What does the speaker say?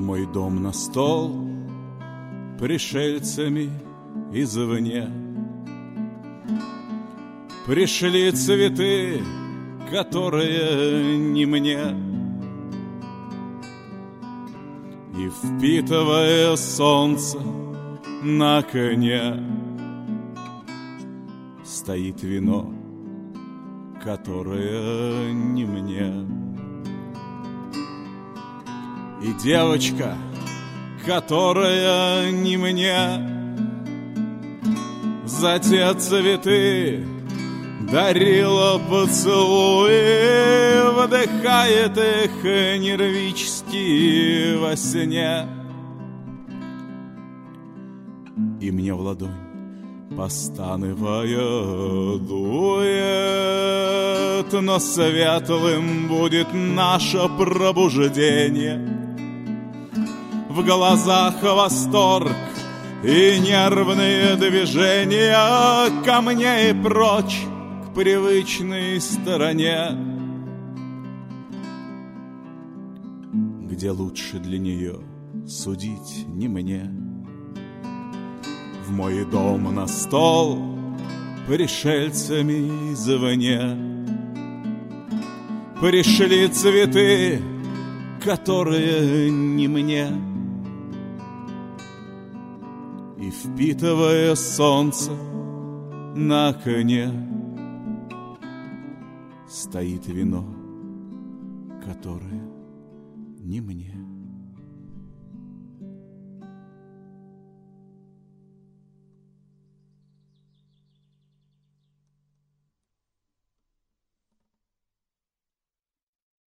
мой дом на стол пришельцами извне. Пришли цветы, которые не мне, и, впитывая солнце на коне, стоит вино, которое не мне. И девочка, которая не мне, за те цветы дарила поцелуи, вдыхает их нервически во сне. И мне в ладонь, постанывая, дует, но светлым будет наше пробуждение. В глазах восторг и нервные движения ко мне и прочь, к привычной стороне, где лучше для нее судить не мне. В мой дом на стол пришельцами извне пришли цветы, которые не мне. И, впитывая солнце на коне, стоит вино, которое не мне.